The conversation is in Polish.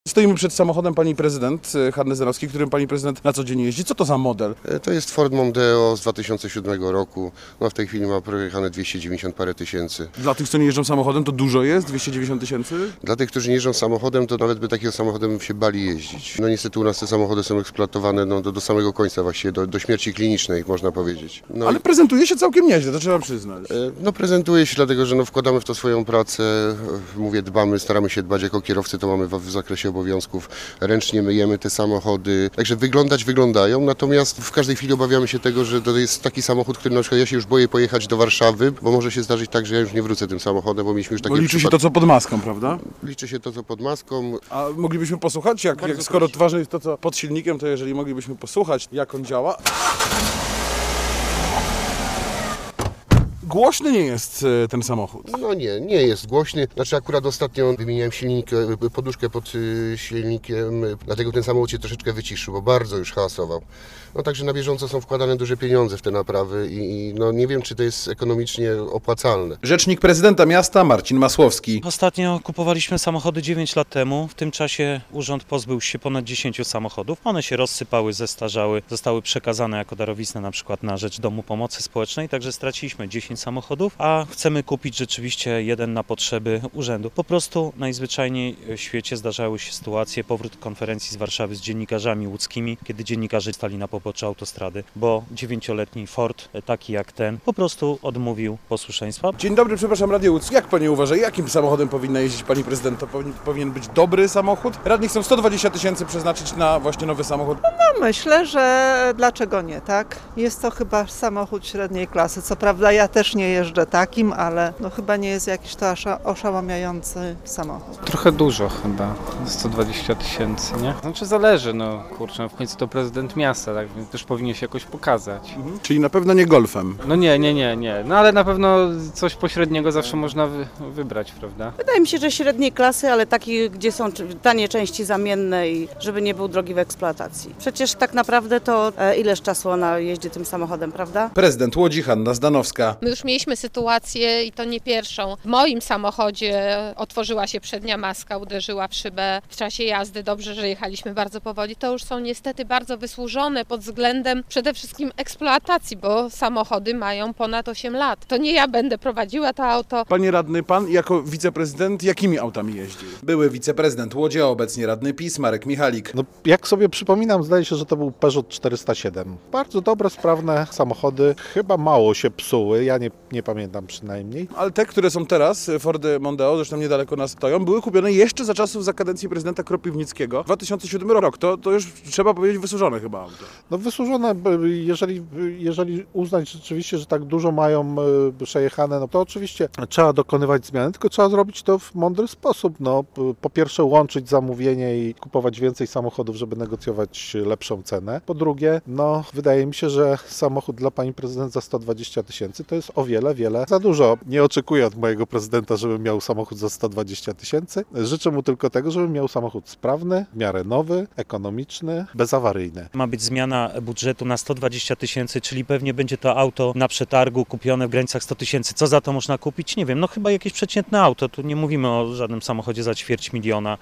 Stoimy przed samochodem pani prezydent Hanny Zalewskiej, którym pani prezydent na co dzień jeździ. Co to za model? To jest Ford Mondeo z 2007 roku. No w tej chwili ma projechane 290 parę tysięcy. Dla tych, co nie jeżdżą samochodem, to dużo jest? 290 tysięcy? Dla tych, którzy nie jeżdżą samochodem, to nawet by takim samochodem się bali jeździć. No niestety u nas te samochody są eksploatowane do samego końca właściwie, do śmierci klinicznej można powiedzieć. No Ale prezentuje się całkiem nieźle, to trzeba przyznać. No prezentuje się dlatego, że wkładamy w to swoją pracę, mówię dbamy, staramy się dbać jako kierowcy, to mamy w zakresie obowiązków, ręcznie myjemy te samochody, także wyglądają, natomiast w każdej chwili obawiamy się tego, że to jest taki samochód, który na przykład ja się już boję pojechać do Warszawy, bo może się zdarzyć tak, że ja już nie wrócę tym samochodem, bo mieliśmy już takie Bo liczy się to, co pod maską, prawda? Liczy się to, co pod maską. A moglibyśmy posłuchać, skoro ważne jest to, co pod silnikiem, to jeżeli moglibyśmy posłuchać, jak on działa. Głośny nie jest ten samochód. No nie jest głośny. Znaczy akurat ostatnio wymieniałem poduszkę pod silnikiem, dlatego ten samochód się troszeczkę wyciszył, bo bardzo już hałasował. No także na bieżąco są wkładane duże pieniądze w te naprawy i no nie wiem, czy to jest ekonomicznie opłacalne. Rzecznik prezydenta miasta Marcin Masłowski. Ostatnio kupowaliśmy samochody 9 lat temu. W tym czasie urząd pozbył się ponad 10 samochodów. One się rozsypały, zestarzały, zostały przekazane jako darowizna na przykład na rzecz Domu Pomocy Społecznej, także straciliśmy 10 samochodów, a chcemy kupić rzeczywiście jeden na potrzeby urzędu. Po prostu najzwyczajniej w świecie zdarzały się sytuacje, powrót konferencji z Warszawy z dziennikarzami łódzkimi, kiedy dziennikarze stali na poboczu autostrady, bo 9-letni Ford, taki jak ten, po prostu odmówił posłuszeństwa. Dzień dobry, przepraszam, Radio Łódź. Jak pani uważa, jakim samochodem powinna jeździć pani prezydent? To powinien być dobry samochód? Radni chcą 120 tysięcy przeznaczyć na właśnie nowy samochód. No myślę, że dlaczego nie, tak? Jest to chyba samochód średniej klasy. Co prawda ja też nie jeżdżę takim, ale no chyba nie jest jakiś to oszałamiający samochód. Trochę dużo chyba, 120 tysięcy, nie? Znaczy zależy, no kurczę, w końcu to prezydent miasta, tak więc też powinien się jakoś pokazać. Czyli na pewno nie Golfem. No nie, no ale na pewno coś pośredniego zawsze można wybrać, prawda? Wydaje mi się, że średniej klasy, ale taki, gdzie są tanie części zamienne i żeby nie był drogi w eksploatacji. Przecież tak naprawdę to ileż czasu ona jeździ tym samochodem, prawda? Prezydent Łodzi Hanna Zdanowska. My już mieliśmy sytuację i to nie pierwszą. W moim samochodzie otworzyła się przednia maska, uderzyła w szybę w czasie jazdy. Dobrze, że jechaliśmy bardzo powoli. To już są niestety bardzo wysłużone pod względem przede wszystkim eksploatacji, bo samochody mają ponad 8 lat. To nie ja będę prowadziła to auto. Panie radny, pan jako wiceprezydent jakimi autami jeździ? Były wiceprezydent Łodzi, a obecnie radny PiS Marek Michalik. No, jak sobie przypominam, zdaje się, że to był Peugeot 407. Bardzo dobre, sprawne samochody. Chyba mało się psuły, ja nie pamiętam przynajmniej. Ale te, które są teraz, Fordy Mondeo, zresztą niedaleko nas stoją, były kupione jeszcze za kadencji prezydenta Kropiwnickiego. 2007 rok, to już trzeba powiedzieć wysłużone chyba auto. No wysłużone, jeżeli uznać rzeczywiście, że tak dużo mają przejechane, no to oczywiście trzeba dokonywać zmiany, tylko trzeba zrobić to w mądry sposób. No, po pierwsze łączyć zamówienie i kupować więcej samochodów, żeby negocjować lepszą cenę. Po drugie, no wydaje mi się, że samochód dla pani prezydent za 120 tysięcy to jest o wiele za dużo. Nie oczekuję od mojego prezydenta, żeby miał samochód za 120 tysięcy. Życzę mu tylko tego, żeby miał samochód sprawny, w miarę nowy, ekonomiczny, bezawaryjny. Ma być zmiana budżetu na 120 tysięcy, czyli pewnie będzie to auto na przetargu kupione w granicach 100 tysięcy. Co za to można kupić? Nie wiem, no chyba jakieś przeciętne auto. Tu nie mówimy o żadnym samochodzie za 250 000.